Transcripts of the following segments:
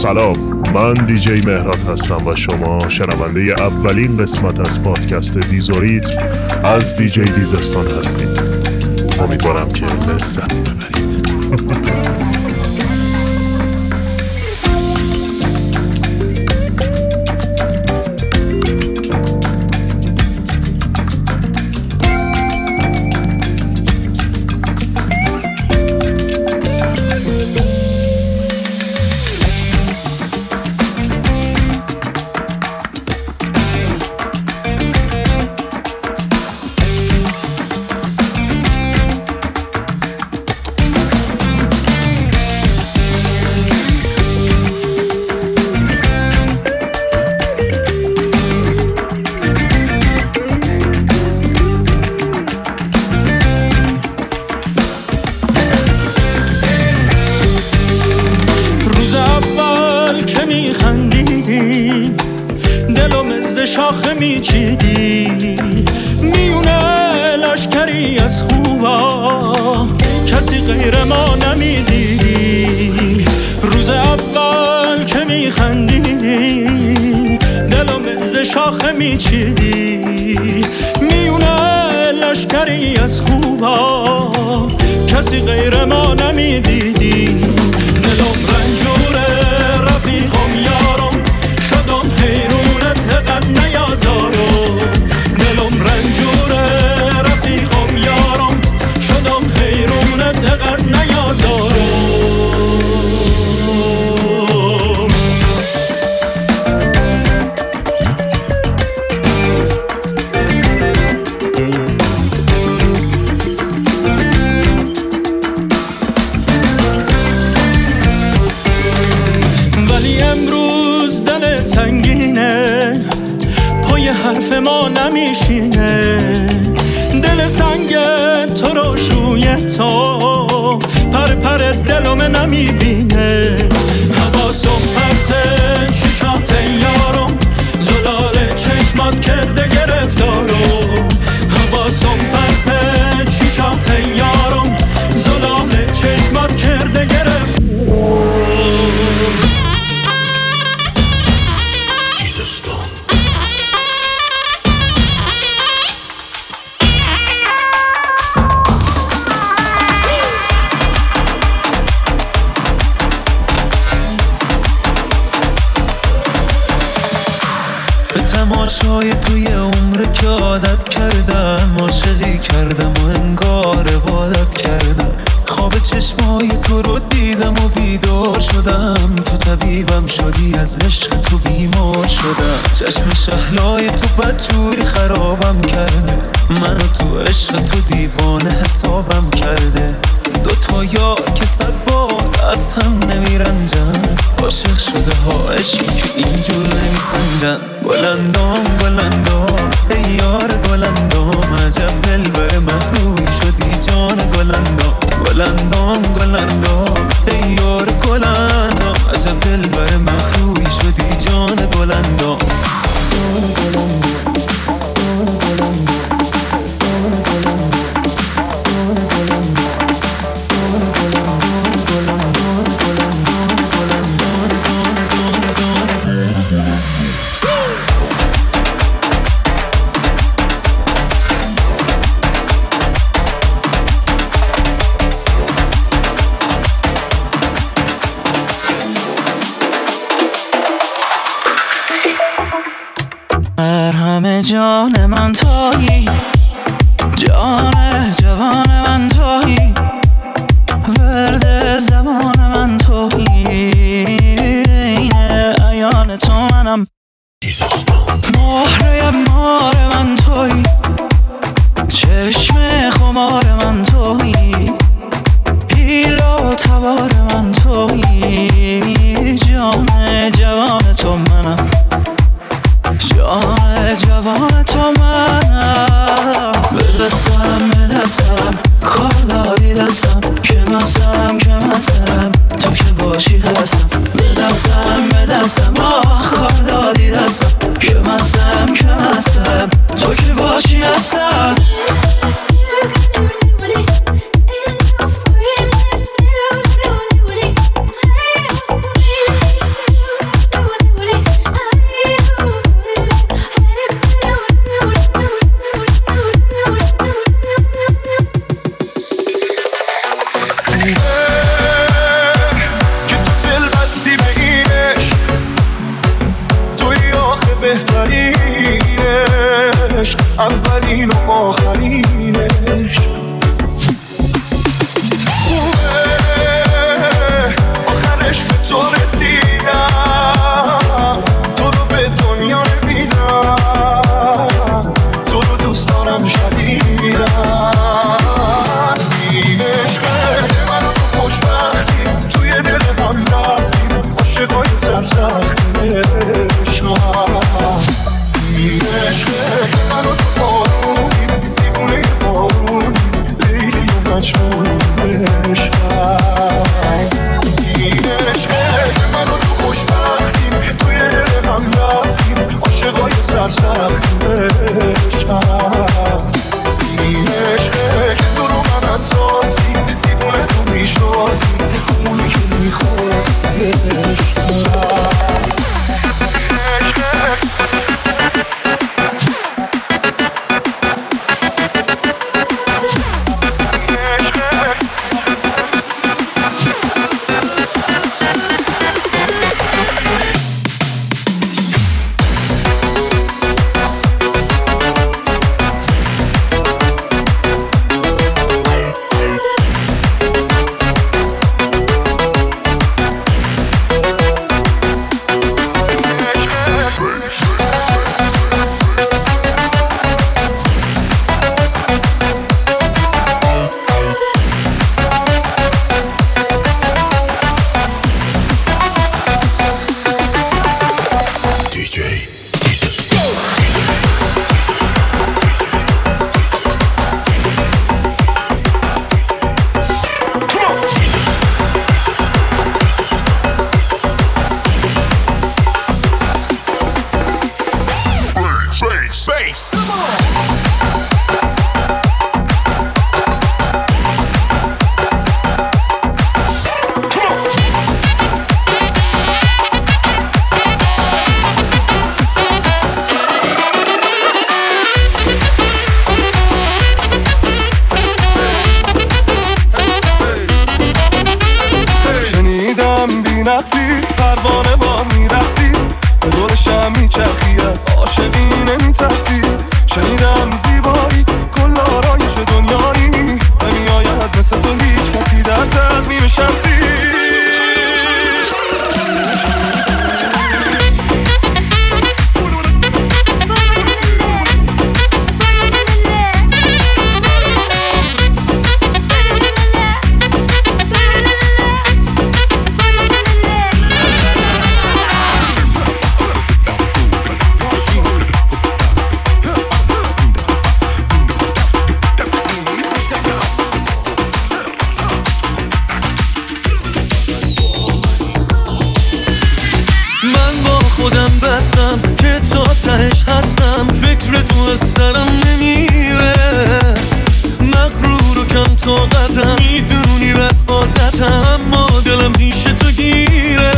سلام، من دیجی مهراد هستم و شما شنونده اولین قسمت از پادکست دیزوریتم از دیجی دیزستان هستید. امیدوارم که لذت ببرید. شاخه میچیدی میونه لشکری از خوبا، کسی غیر ما نمیدیدی. روز اول که میخندیدی دلو مز شاخه میچیدی میونه لشکری از خوبا، کسی غیر ما نمیدیدی. دلم رنجوره رفیقم یارم، شدم حیرونت قد نیازارم. دلم رنجوره رفیقم یارم، شدم حیرونت قد نیازارم. ولی امروز دلت سنگینه، پای حرف ما نمیشینه. دل سنگ تو روش روی تو پر پر دلم نمیبینه. حواسم پرته چشات یارم، زلال چشمات کرده گرفتارم. حواسم پرته چشات یارم، زلال چشمات کرده گرفتارم. تماشای توی عمر که عادت کردم، عاشقی کردم و انگار عبادت کردم. خواب چشمای تو رو دیدم و بیدار شدم، تو طبیبم شدی، از عشق تو بیمار شدم. چشم شهلای تو بدجوری خرابم کرده، منو تو عشق تو دیوانه حسابم کرده. دوتا یا که 100 بار از هم نمیرنجن، عاشق شده ها عشق که اینجور نمیسنجن. گلندام گلندام ای یار گلندام، عجب دل بر محروی شدی جان گلندام. گلندام گلندام ای یار گلندام، عجب دل بر محروی شدی جان گلندام. مرهم جان من تویی، جان جوان من تویی، ورد زمان من تویی، این عیان تو منم. مهره مار من تویی، چشم خمار من تویی، پیل و تبار من تویی، جان جوان تو منم. جان جوان تو منم، به سرم اولین و آخرینش. آخرش به تو رسیدم، تو رو به دنیا نمیدم، تو رو دوست دارم شدیدم. این عشقه من و تو خوشبختیم، توی دل هم رفتیم عاشقای سرسختشم. این عشقه من و تو بارونیم، دیوونه بارونیم، لیلی و مجنونشم. این عشقه من و تو خوشبختیم، توی دل هم رفتیم عاشقای سرسختشم. این عشقه که تو رو من اساسی، دیوونه تو میشناسی، اونی که نقصی پروانه با میرسی، به دور شم میچرخی از عاشقی نمیترسی. شنیدم زیبایی کل آرایش دنیایی، نمیآید مثل تو هیچ کسی در تقویم شمسی. خودم بستم که تا تهش هستم، فکر تو از سرم نمیره. مغرور و کم طاقتم، میدونی بد عادتم، اما دلم پیش تو گیره.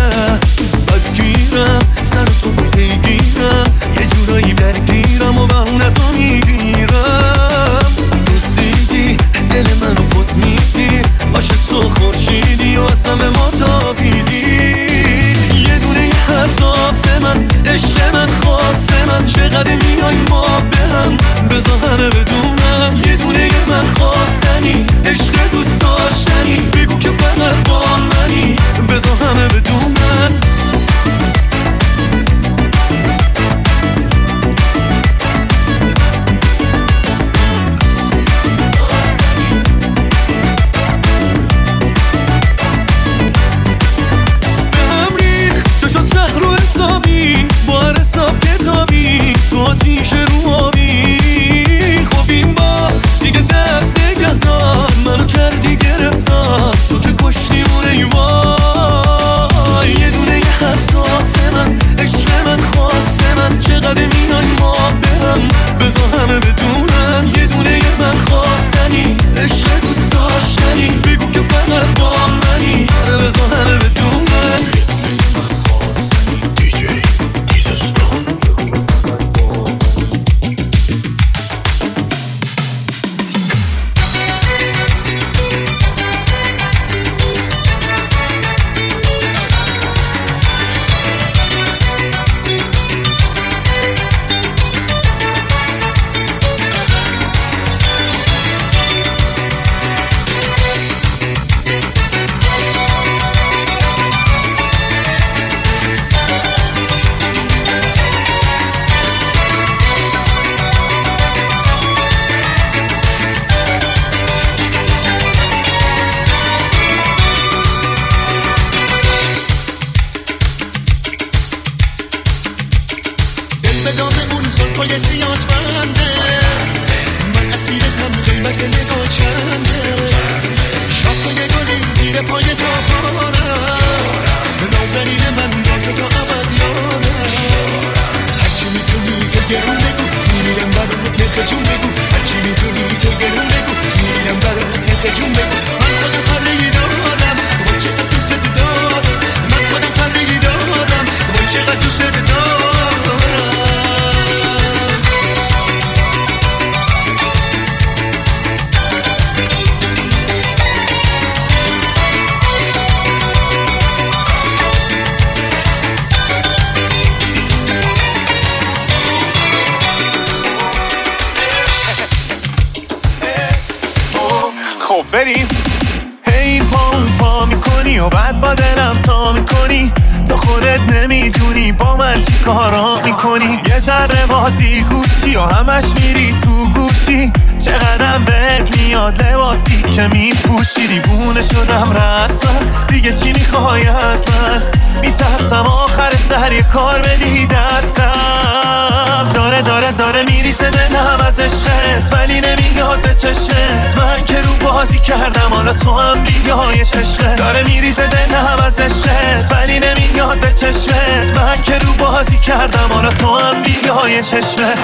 بدگیرم سر تو پیگیرم، یه جورایی درگیرم و بهونه تو میگیرم. دوستیدی دل منو پس میدی، باشه تو خورشیدی و از همه ما تابیدی. حساس من، عشق من، خواست من، چقدر میای ما به هم، بذار همه بدونم یه دونه من خواستنی، عشق دوست داشتنی، بگو که فقط با منی، بذار همه بدونم. با هر حساب کتابی تو آتیش رو آبی. خب این با دیگه دست نگهدار، منو کردی گرفتار، به دام اون زلفای سیاه بنده من اسیرتم قیمت نگاه چنده شاخه گلی زیر پای تاخارم نازنین من با تو ابد یادم هرچی میتونی تو گرون بگو میمیرم برات نرخ جون بگو هرچی میتونی تو گرون بگو میمیرم برات نرخ جون بگو من خودم خرهی دادم وای چقدر دوست دارم من خودم خرهی دادم وای چقدر دوست دارم خب بریم هی پا میکنی و بعد با دلم تا میکنی تا خودت نمیدونی با من چی کارا میکنی یه ذره بازی گوشی و همش میری تو گوشی چقدرم بهت میاد لباسی که میپوشی دیوونه شدم رسما دیگه چی میخوای از من میترسم آخر سر یه کار بدی دستم داره میریسه دلم از عشقت ولی نمیاد به چشمت من که رو بازی کردم حالا تو هم بیای چشمت داره میریسه دلم از عشقت ولی نمیاد به چشمت من که رو بازی کردم حالا تو هم بیای چشمت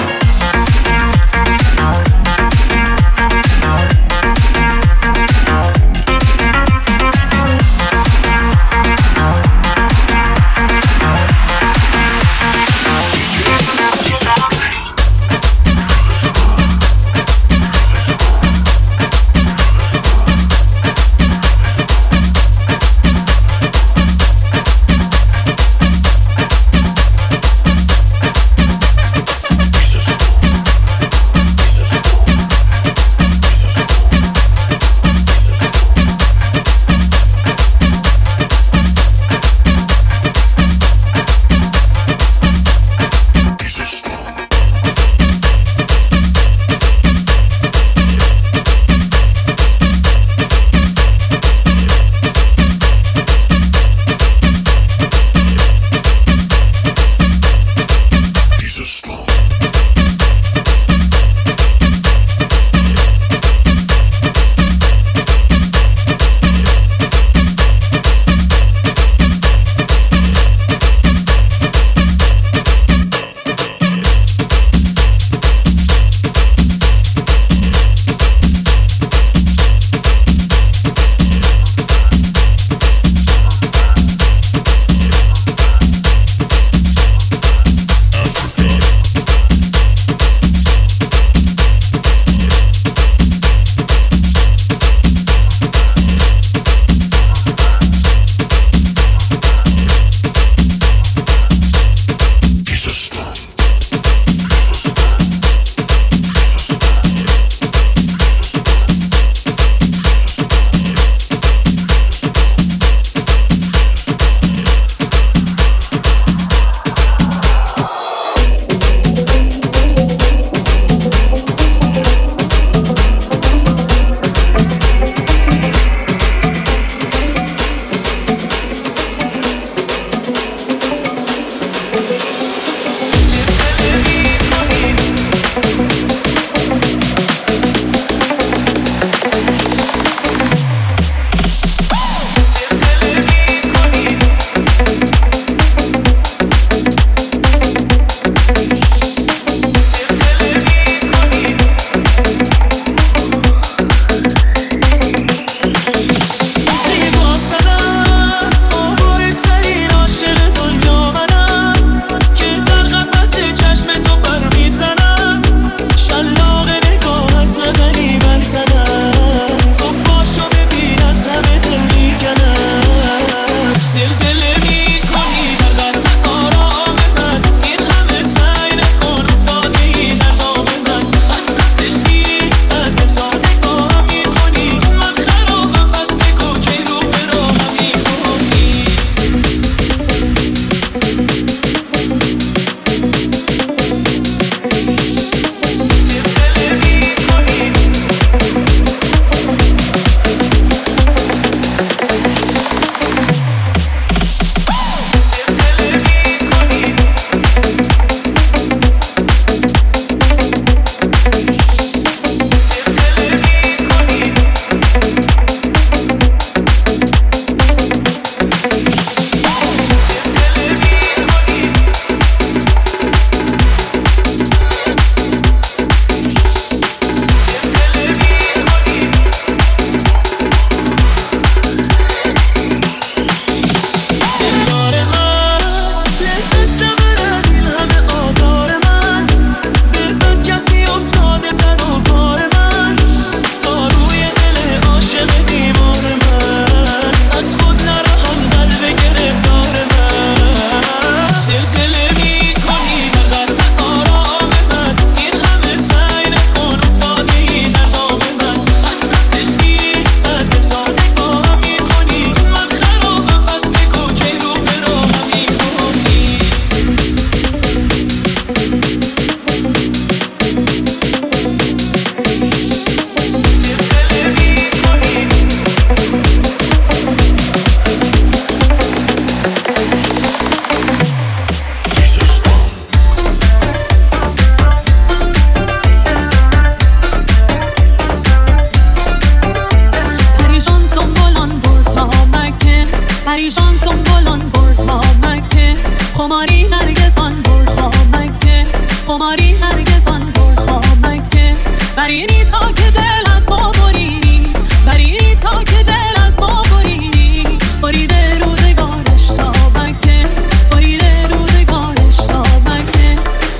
قماری هرگز آن گل خامکه قماری هرگز آن گل خامکه برینی تا که دل از ما بریدی برینی تا که دل از ما بریدی بریده روزگارش تا مکه بریده روزگارش تا مکه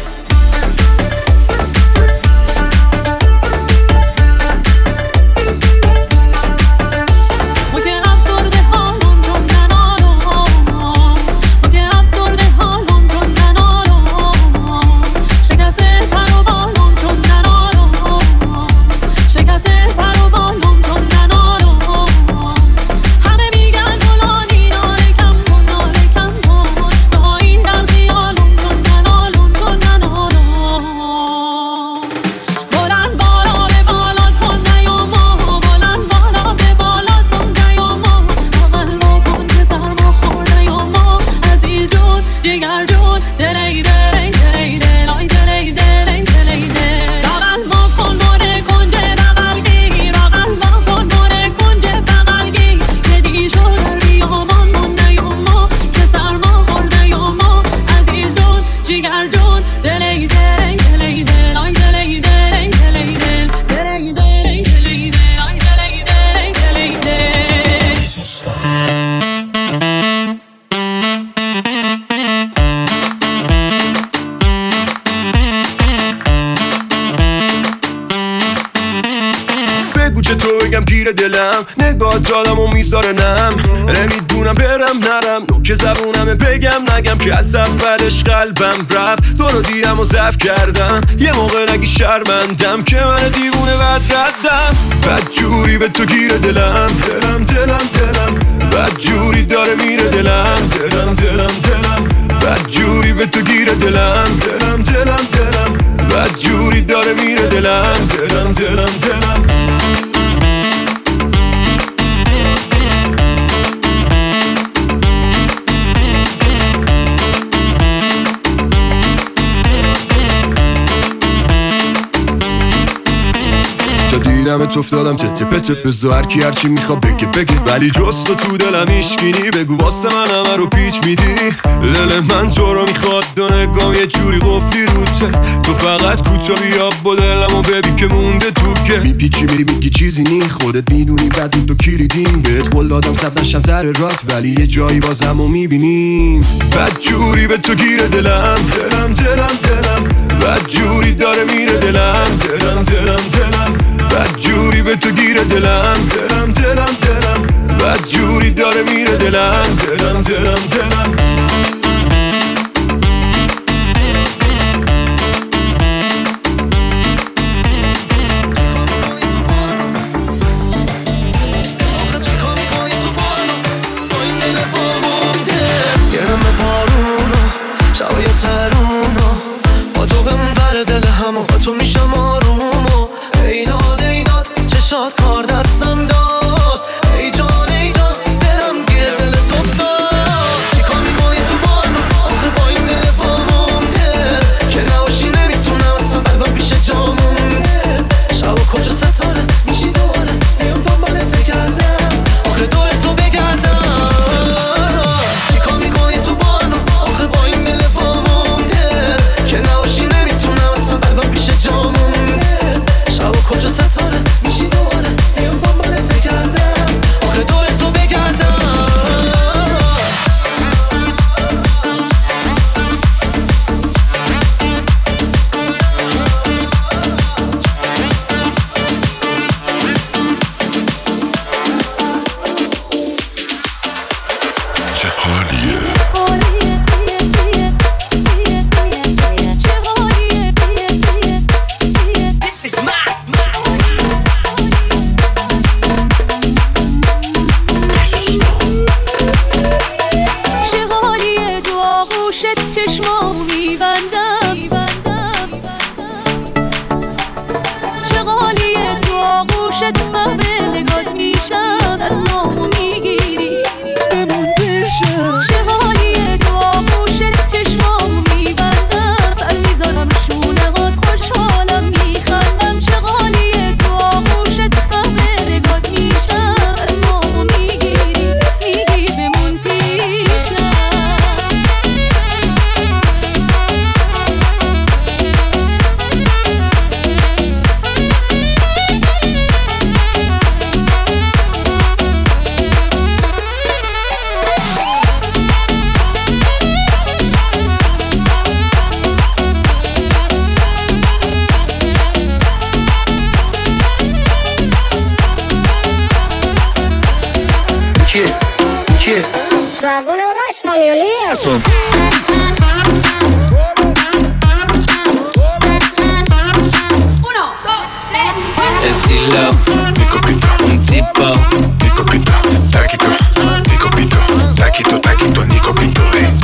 گیر دلم نگاه دادم و میذاره نم نمیدونم برم نرم نوک زبونم بگم نگم که از اولش قلبم رفت تو رو دیدم و ضعف کردم یه موقع نگی شرمندم که من دیوونه بد ردم بد جوری به تو گیر دلم دلم دلم دلم بد جوری داره میره دلم دلم دلم دلم بد جوری به تو گیر دلم دلم دلم دلم بد جوری داره میره دلم دلم دلم دلم دیدمت افتادم تته پته بزا هرکی هرچی میخوا بگه ولی جز تو دلم ایشگینی بگو واسه من همه رو پیچ میدی دل من تو رو میخواد دو نگام یه جوری قفلی روته تو فقط کوتاهی آب با دلم و ببی که مونده تو که میپیچی میری میگی چیزی نی خودت میدونی بعد تو کلیدیم بهت قول دادم صد نشم سر رات ولی یه جایی بازم رو میبینیم بد جوری به تو گیر دلم دلم دلم دلم بد جوری داره میره دلم دلم دلم دلم بد جوری به تو گیر دلم دلم دلم دلم بد جوری داره میره دلم دلم دلم دلم شبای ترونو با تو بمون دل همو با تو میشم آرومو ایداد ایداد چشات کار دستم داد ای جان دلم گیر دل تو داد چی کار میکنی Awesome. Estilo, mi copito, un tipo, mi copito, taquito, mi copito, taquito, taquito, mi copito,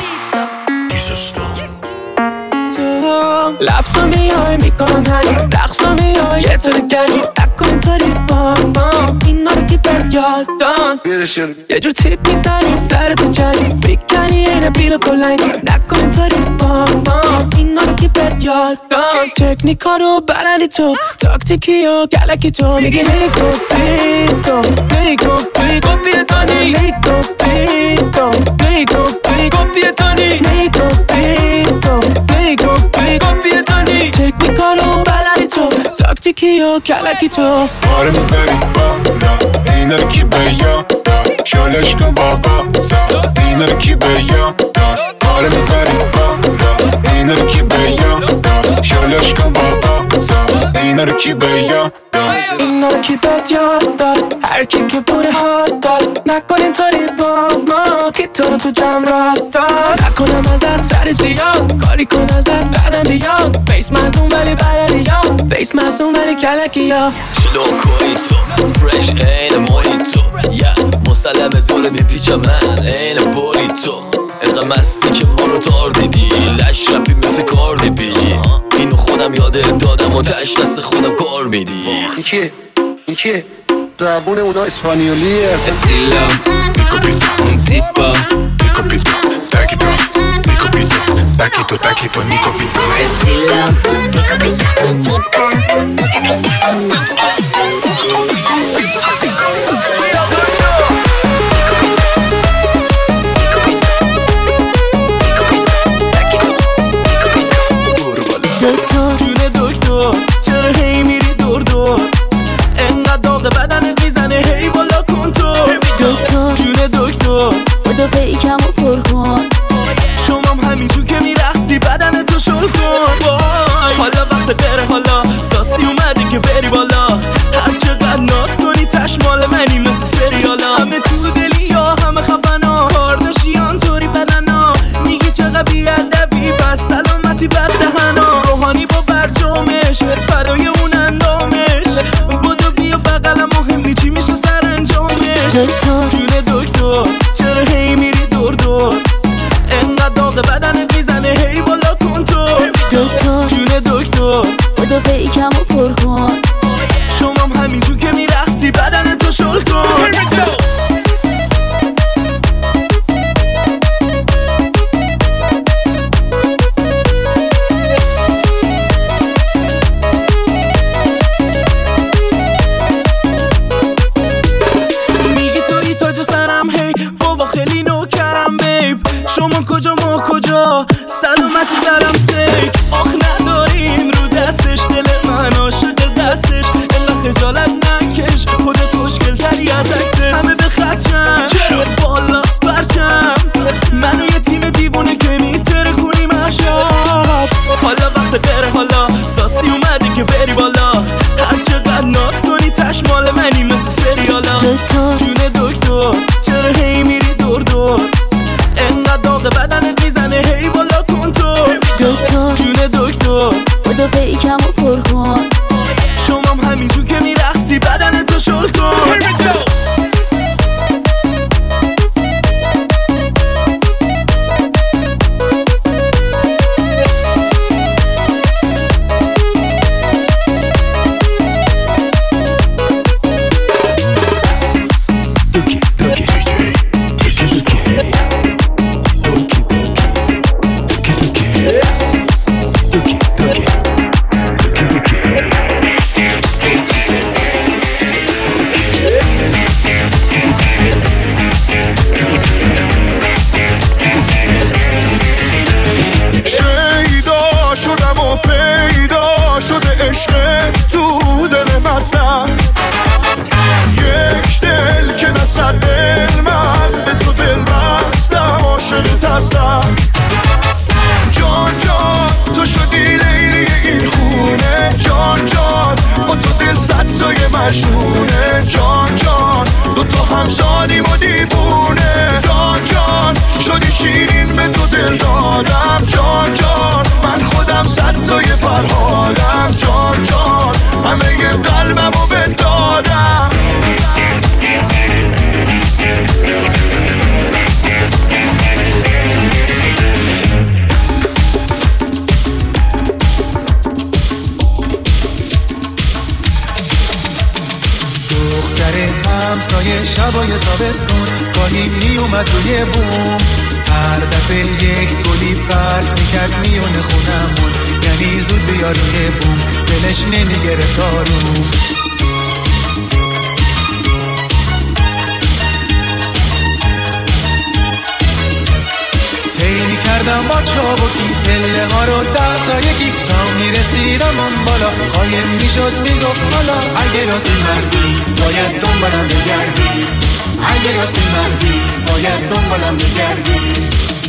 لبسا میای میکنم هنی رقصا میای یه طور گلی نکن اینطوری بابا اینا رو کی بهت یاد داد یه جور تیپ میزنی سرتو جلی میکنی اینه بیل بلنگی نکن اینطوری بابا اینا رو کی بهت یاد داد تکنیکا رو بلدی تو تاکتیکی و گلکی تو میگی نیکو پیتو نیکو پیتو پیتانی نیکو پیتو نیکو پیتو پیتانی نیکو پیتو نیکو پیتو پیتانی تکنیکا رو بلدی تو تاکتیکی و گلکی تو آره میبری بالا اینا رو کی به یاد داد شالش کن بابا زاد اینا رو کی به یاد داد آره میبری بالا اینا رو کی به یاد داد شالش کن بابا زاد اینا رو کی به یاد داد اینا رو کی بهت یاد داد هر کی که پول حال داد نکن اینطوری با ما که تو رو تو جمع را داد نکنم ازت سر زیاد کاری کن ازت بعدم بیاد فیس مزدون ولی بلدیاد فیس مزدون ولی کلکی یا شلو کنی تو فرش این مویتو مسلم دوره میپیچم من این بوری تو اینقدر مستی که ما رو تار دیدی لش رپی مثل کاردی بی اینو خودم یاده دادم و تش دست خودم کار میدی این که زبون اونا اسپانیولی است. Estilo, mi copito, un tipo, mi copito, taquito, mi copito, taquito, taquito, mi copito. Estilo, mi copito, un tipo, mi copito, جون دکتر چرا هی میری دور دور انقدر داغ بدنت میزنه هی بالا کن تو دکتر جون دکتر بودو پیکم و پر کن شمام همینجور که میرقصی بدن تو شل کن وای حالا وقت غیره حالا ساسی اومدی که بری بالا هر چقدر ناز کنی تشمال منی مثل سریالا همه تو دلی یا همه خفنا کارداشیان طوری بدنا میگی چقدر بیادبی بس سلامتی بد دهنا روحانی با برجامش فرای اون اندامش بودو بیا بقلم مهمی چی میشه سر انجامش دکتر جون دکتر چرا هی میری دور دور انقدر داغ بدنت میزنه هی بالا کن تو دکتر جون دکتر بودو پیکم و پر کن شمام همینجور که میرقصی بدن تو شل کن میگی توی تاج سرم هی بابا خیلی نوکرم بیب شما کجا ما کجا سلامتی دلم سیک آخ نداریم رو دستش دل من عاشق دستش الا خجالت نکش خودت خوشگل تری از عکسه همه به خدشن چرا بالاست برچم منو یه تیم دیوونه که میتره خونی مشاب حالا وقت غیره حالا ساسی اومدی که بری بالا هر چقدر ناز کنی تشمال منی مثل سریالا دکتر جون دکتر چرا هی میری دور دور انقدر داغ بدنت میزنه هی بالا کن تو دکتر جون دکتر شبای تابستون گاهی می اومد روی بوم، هر دفعه یک گلی پرت میکرد میونه خونمون، یعنی زود بیا روی بوم دلش نمیگرفت آروم. تیری کردم با چابکی پله ها رو 10 تا یکی تا میرسیدم اون بالا، قایم میشد میگفت حالا اگه راستی مردی باید دنبالم بگردی، اگه راستی مردی باید دنبالم بگردی.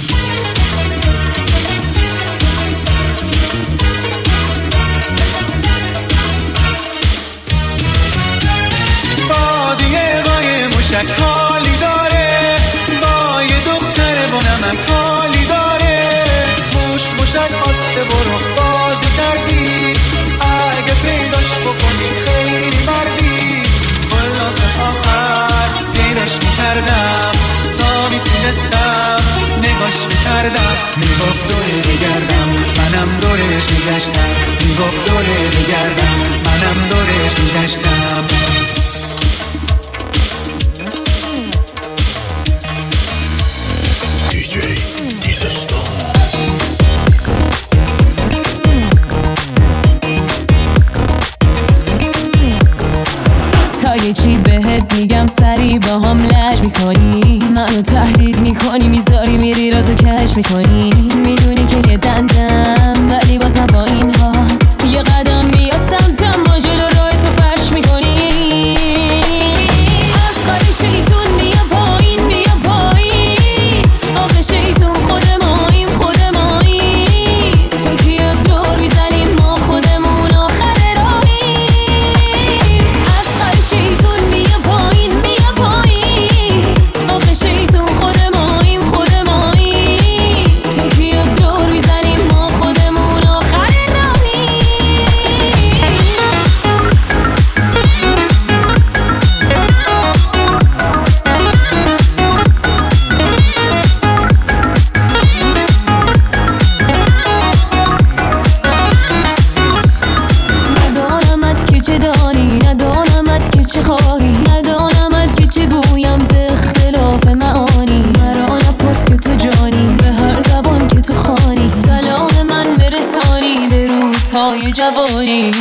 بازی قایم موشک حالی داره، با یه دختر بونم حالی داره، موشک آسته برو بازی کردی، اگه پیداش بکنی خیلی مردی. خلاصه آخر پیداش میکردم تا میتونستم نگاش میکردم، میگفت دوره بگردم منم دورش میگشتم، میگفت دوره بگردم منم دورش میگشتم. یه چی بهت میگم سری با هم لج میکنی، منو تهدید میکنی میذاری میری رازو کش میکنی، میدونی که یه دندم ولی بازم با این ها یه قدم بیا سمتم با جلو روی تو فرش میکنی. از خالی شیطون بیا پایین بیا پایین، آخه شیطون خود ماییم خود ماییم، تو که یک دور میزنیم ما خودمون آخر راهیم. از خالی شیطون بیا پایین بیا پایین، آخه شیطون خود ماییم خود ماییم، تو که یک دور میزنیم ما خودمون آخر راهیم. ندانمت که چه دانی، ندانمت که چه خواهی، ندانمت که چه گویم ز اختلاف معانی، مرا نپرس که تو جانی به هر زبان که تو خوانی، سلام من برسانی به روزهای جوانی.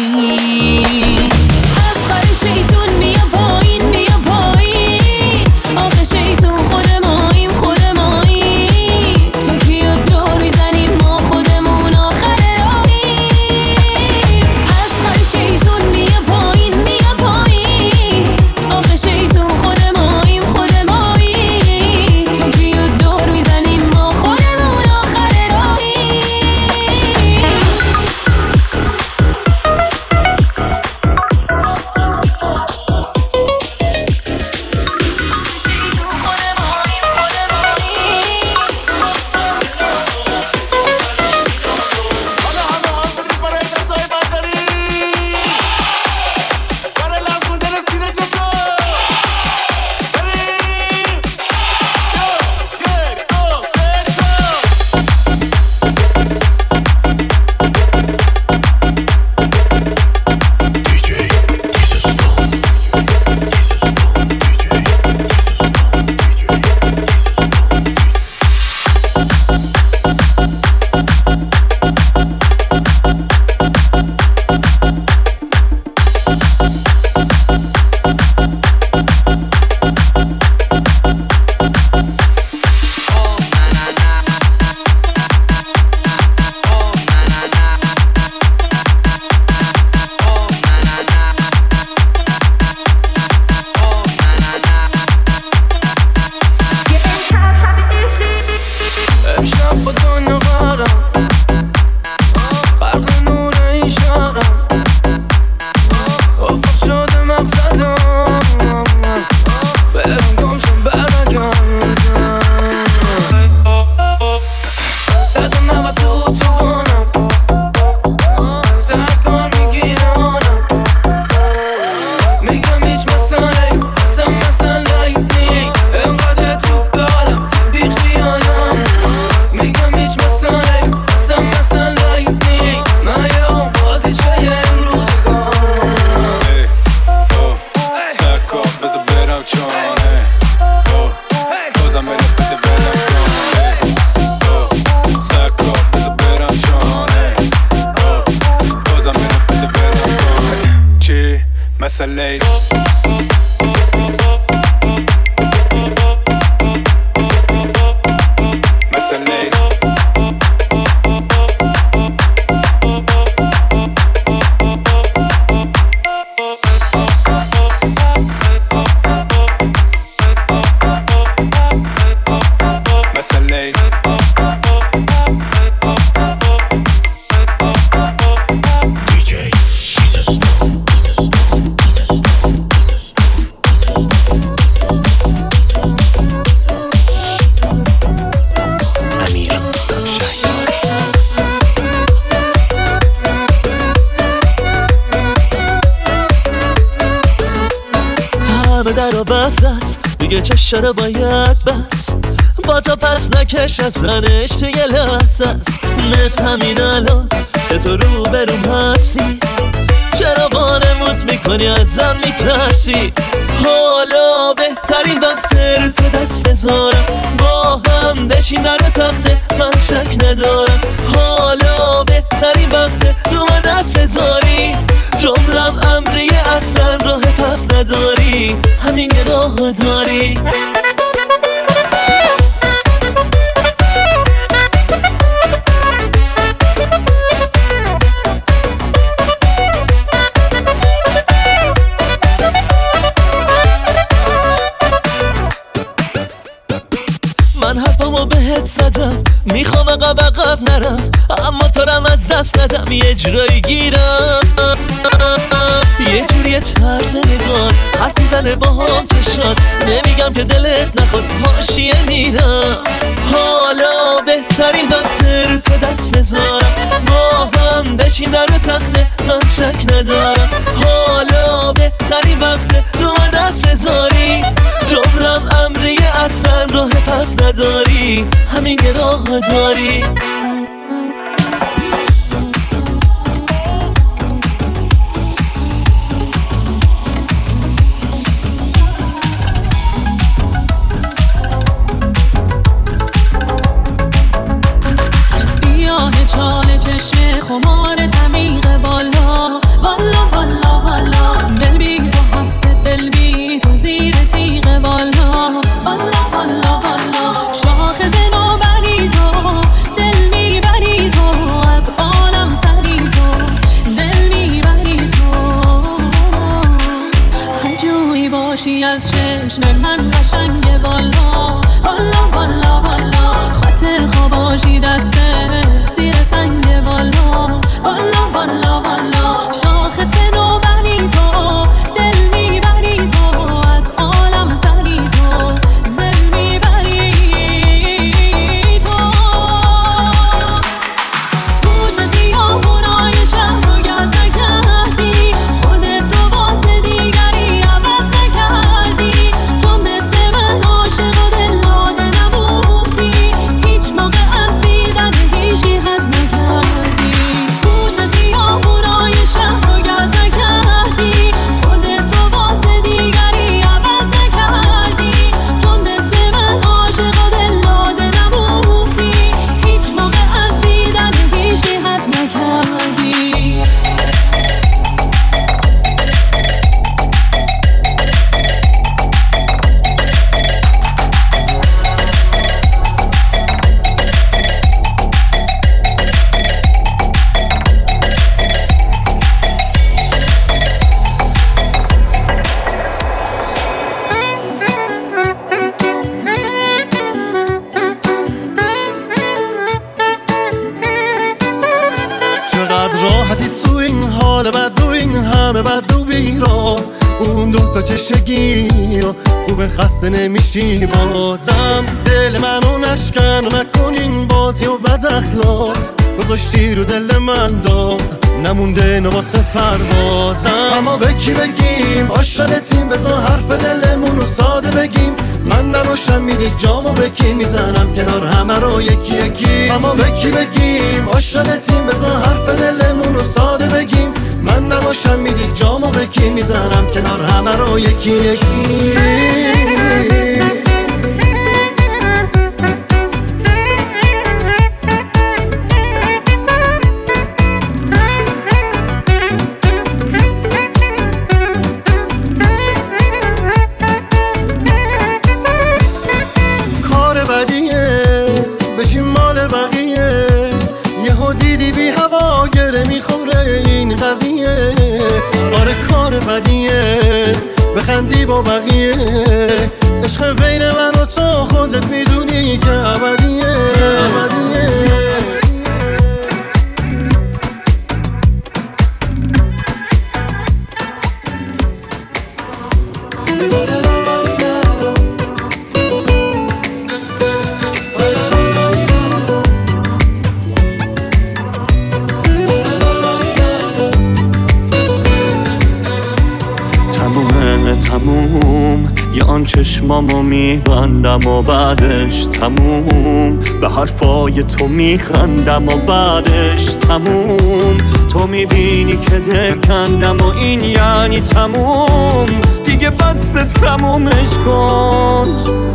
از خالی شیطون بیا پایین بیا پایین، آخه شیطون خود ماییم خود ماییم، تو که یک دور میزنیم ما خودمون آخر راهیم. از خالی شیطون بیا پایین بیا پایین، آخه شیطون خود ماییم خود ماییم، تو که یک دور میزنیم ما خودمون آخر راهیم. امشب با دنیا قرم غرق نور این شهرم، افق شده مقصدم برم گمشم برگردم، زدم نبا تو بانم سرکار میگیره آنم، میگم هیچ مسئله اصلا مسئله نی، انقدر تو بالم بی خیالم، میگم هیچ مسئله اصلا مسئله نی، من یه بازی چه امروزگارم. سرکار بذار برم چون مثل لیل مثل لیل دیگه چشا رو باید بس با تا پس نکش از زنش تو یه لحظه است مثل همین الان که تو رو برون هستی چرا وانمود میکنی ازم میترسی حالا بهترین وقت رو تو دست بذارم با هم بشین در تخته من شک ندارم حالا بهترین وقت رو من دست بذاری جمرم امریه اصلا راه پس نداری همین راه داری من حرفمو بهت زدم میخوام عقب نرم اما تو رم از دست ندم یه جورایی گیرم یه جوری طرز نگاه حرف میزنه با هم چشات نمیگم که دلت نخواد حاشیه میرم حالا بهترین وقت رو تو دست بذارم با هم بشین در تخته من شک ندارم حالا بهترین وقت رو من دست بذاری جمرم امریه اصلا راه پس نداری همین راه داری سیاه چال چشم خمار تمیق والا والا والا والا دل بی تو حبس دل بی تو زیر تیغ والا والا والا والا شاخص نوبری تو دل میبری تو از عالم سری تو دل میبری تو هر جوی باشی از چشم من قشنگ والا والا والا والا خاطر خواباشی دسته زیر سنگ والا والا والا والا شاخص نوبری تو دل میبری تو از عالم سری تو دل میبری تو کوچه خیابونای شهر رو گز نکردی خودت رو واسه دیگری عوض نکردی چون مثل من عاشق و دل داده نبودی هیچ موقع از دیدن هیچی حظ نکردی کوچه خیابونای شهر رو گز نکردی خودت رو واسه دیگری عوض نکردی چون مثل من عاشق و دل داده نبودی هیچ موقع از دیدن هیچی حظ نکردی چقدر راحتی تو این حال بد و این همه بد و بیرا اون دوتا چشگی رو خوب خسته نمیشی بازم دل منو نشکن و نکن این بازی و بد اخلاق گذاشتی رو دل من داد نمونده نواسه پروازم اما به کی بگیم عاشقتیم بذار حرف دلمونو ساده بگیم من نباشم میری جامو به کی میزنم کنار همه رو یکی یکی اما به کی بگیم عاشقتیم بذار حرف دلمونو ساده بگیم من نباشم میری جامو به کی میزنم کنار همه رو یکی یکی عوضیه، آره کار بدیه، بخندی با بقیه. عشق بین من و تو خودت میدونی که ابدیه. تموم یه آن چشمامو میبندم و بعدش تموم به حرفای تو میخندم و بعدش تموم تو میبینی که دل کندم و این یعنی تموم دیگه بس تمومش کن.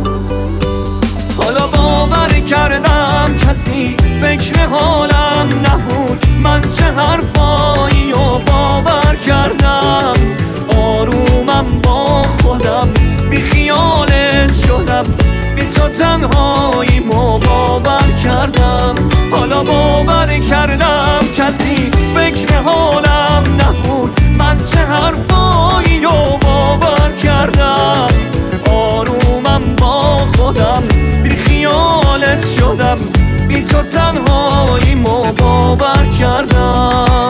حالا باور کردم کسی فکر حالم نبود، من چه حرفایی و باور کردم. آرومم با خودم بی خیالت شدم، بی تو تنهاییمو باور کردم. حالا باور کردم کسی فکر حالم نبود، من چه حرفایی و باور کردم. آرومم با خودم بی خیالت شدم، بی تو تنهاییمو باور کردم.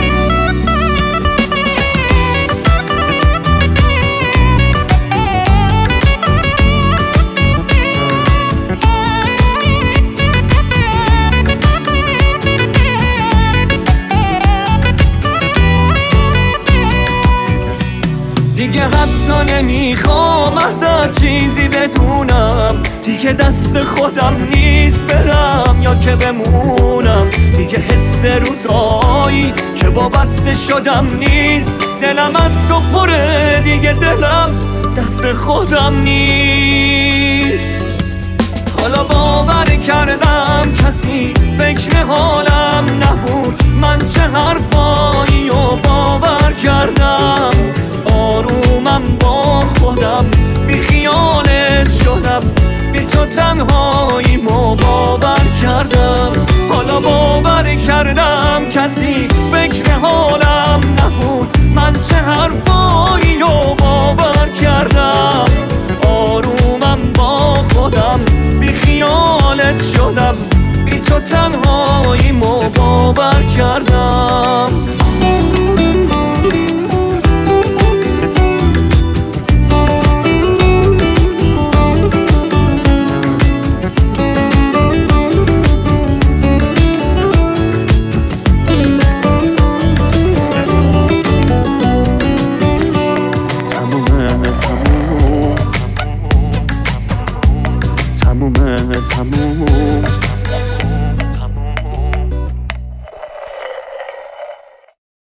دیگه حتی نمیخوام ازت چیزی بدونم، دیگه دست خودم نیست برم یا که بمونم. دیگه حس روزایی که وابسته شدم نیست، دلم از تو پره دیگه دلم دست خودم نیست. حالا باور کردم کسی فکر حالم نبود، من چه حرفایی و باور کردم. آرومم با خودم بی خیالت شدم، بی تو تنهاییمو باور کردم. حالا باور کردم کسی فکر حالم نبود، من چه حرفایی و باور کردم. آرومم با خودم بی خیالت شدم، بی تو تنهاییمو باور کردم.